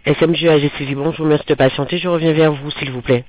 SMG AG Suivi, bonjour, merci de patienter, je reviens vers vous s'il vous plaît.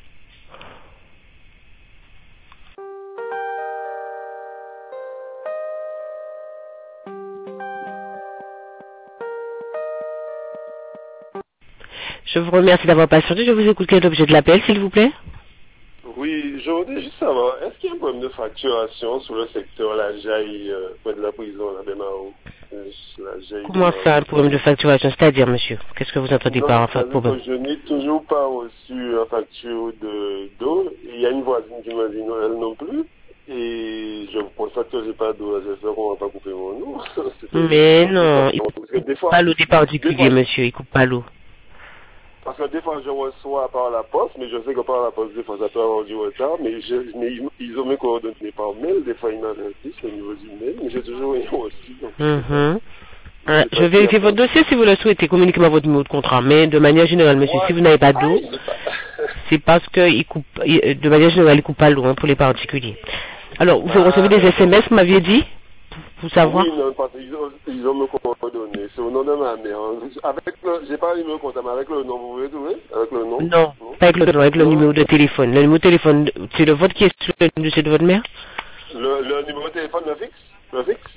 Je vous remercie d'avoir patienté, je vous écoute. Quel est l'objet de l'appel s'il vous plaît? Oui, je voudrais juste savoir, est-ce qu'il y a un problème de facturation sur le secteur La Jaille, près de la prison, là, Bémao? La Jaille, Comment ça, un problème de facturation? C'est-à-dire, monsieur, qu'est-ce que vous entendez par un problème? Je n'ai toujours pas reçu la facture d'eau. Il y a une voisine qui m'a dit non, elle non plus. Et je constate que j'ai pas d'eau. J'espère qu'on va pas couper mon eau. Mais non, il parce que des coupe fois, pas l'eau des particuliers, monsieur, il coupe pas l'eau. Parce que des fois, je reçois par la poste, mais je sais que par la poste, des fois, ça peut avoir du retard, mais ils ont mes coordonnées par mail, des fois, ils m'avertissent au niveau du mail, mais j'ai toujours rien reçu. Donc, je vais vérifier votre dossier si vous le souhaitez, communiquez-moi votre numéro de contrat, mais de manière générale, monsieur, si vous n'avez pas d'eau, c'est parce que de manière générale, il coupe pas l'eau, hein, pour les particuliers. Alors, vous recevez des SMS, vous m'aviez dit, pour savoir? Oui, non, parce qu'ils ont mes coordonnées. C'est au nom de ma mère. J'ai pas le numéro de compte, mais avec le nom, vous voulez trouver? Avec le nom? Non, pas avec le nom, avec le numéro de téléphone. Le numéro de téléphone, c'est le vôtre qui est sur le dossier de votre mère? Le numéro de téléphone, le fixe? Le fixe?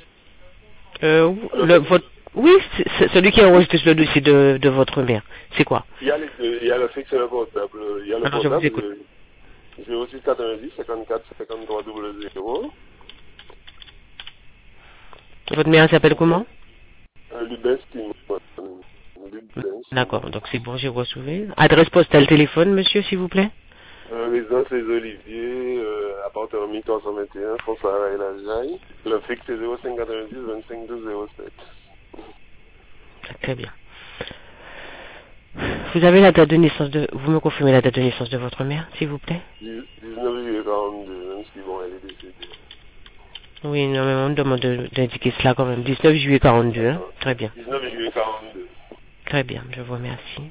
Oui, c'est celui qui enregistre sur le dossier de votre mère. C'est quoi? Il y a les deux. Il y a le fixe et le portable. Il y a le Alors, portable. je vous écoute. 0690 54 53 00. Votre mère s'appelle comment? Lubens. D'accord, donc c'est bon, j'ai reçu. Adresse postale téléphone, monsieur, s'il vous plaît? Résidence Les Oliviers, appartement 1321, François et la Jaille. Le fixe est 0590 25 12 07. Très bien. Vous avez la date de naissance vous me confirmez la date de naissance de votre mère, s'il vous plaît? 19 juillet 42, même si bon, elle est décédée. Oui, non, mais on me demande d'indiquer cela quand même. 19 juillet 42, hein? Très bien. 19 juillet 42. Très bien, je vous remercie.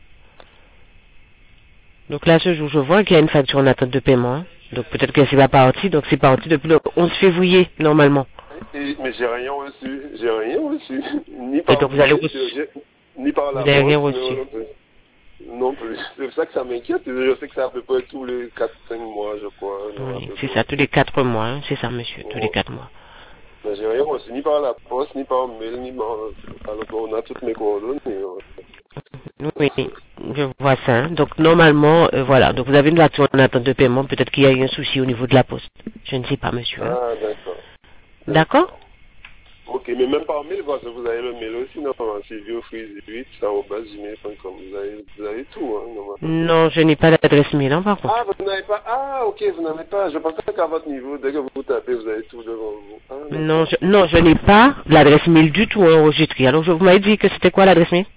Donc là, ce jour, je vois qu'il y a une facture en attente de paiement. Hein. Donc peut-être que c'est pas parti, donc c'est parti depuis le 11 février, normalement. Mais j'ai rien reçu. J'ai rien reçu. Ni par, donc vous allez reçu. Ni par la poste. Vous n'avez rien reçu. Non plus. C'est ça que ça m'inquiète. Je sais que c'est à peu près tous les 4-5 mois, je crois. Oui, c'est ça, tous les 4 mois. Hein. C'est ça, monsieur, tous les 4 mois. Mais j'ai rien reçu, ni par la poste, ni par mail, ni par... Alors on a toutes mes coordonnées. Oui, je vois ça. Hein. Donc normalement, voilà. Donc vous avez une facture en attente de paiement. Peut-être qu'il y a eu un souci au niveau de la poste. Je ne sais pas, monsieur. Hein. Ah, d'accord. D'accord. Ok, mais même par mail, parce que vous avez le mail aussi, non? silviofreeze8@gmail.com. Vous avez tout, hein, normalement. Non, je n'ai pas l'adresse mail, hein, par contre. Ah, vous n'avez pas. Ah, ok, vous n'avez pas. Je pensais qu'à votre niveau, dès que vous tapez, vous avez tout devant vous. Ah, non, je n'ai pas l'adresse mail du tout enregistrée. Alors, vous m'avez dit que c'était quoi l'adresse mail?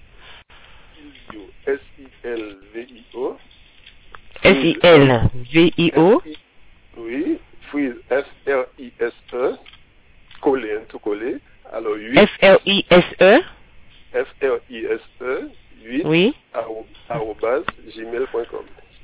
Silvio, S-I-L-V-I-O. S-I-L-V-I-O. Oui, Freeze, F-R-I-S-E. Collé, hein, tout collé. Alors, 8. F-R-I-S-E. F-R-I-S-E. 8. Oui. @gmail.com.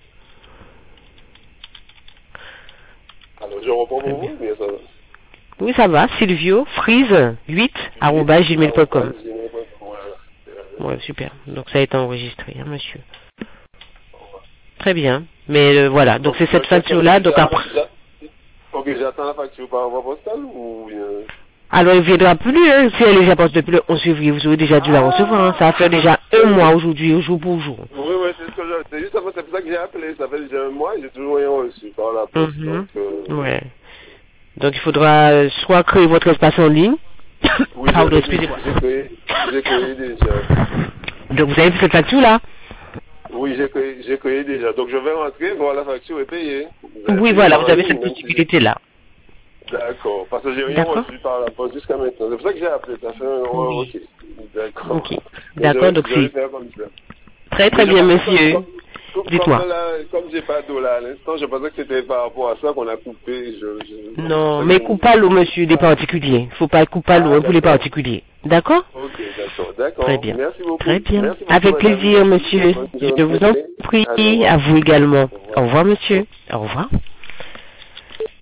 Alors, je reprends pour vous, bien ça va. Oui, ça va. Silvio, Freeze, 8@gmail.com. Ouais, super. Donc, ça a été enregistré, hein, monsieur. Très bien. Mais voilà, donc c'est cette facture-là. Donc après. Ok, j'attends la facture par envoi postal ou bien... Alors, il ne viendra plus, hein. Si elle est déjà postée depuis le 11 février, vous aurez déjà dû la recevoir, hein. Ça va faire déjà un mois aujourd'hui, jour pour jour. Oui, c'est ce que c'est juste c'est pour ça que j'ai appelé. Ça fait déjà un mois et j'ai toujours rien reçu par la poste. Ouais. Donc, il faudra soit créer votre espace en ligne. Oui, pardon, excusez-moi. J'ai créé déjà. Donc, vous avez vu cette facture-là? Oui, j'ai créé déjà. Donc, je vais rentrer, voir la facture et payer. Oui, voilà, vous avez cette possibilité-là. D'accord, parce que j'ai rien reçu par la poste jusqu'à maintenant. C'est pour ça que j'ai appelé. Ça fait un mois, ok. D'accord. Ok. D'accord, donc c'est... comme ça. Très très bien, monsieur. Dites-moi. Comme j'ai pas d'eau là à l'instant, je pensais que c'était par rapport à ça qu'on a coupé. Non, mais coupe pas l'eau, monsieur, des particuliers. Faut pas couper l'eau pour les particuliers. D'accord? Ok, d'accord. Très bien. Merci beaucoup. Très bien. Merci beaucoup, avec plaisir, monsieur. Je vous en prie. À vous également. Au revoir, monsieur. Au revoir.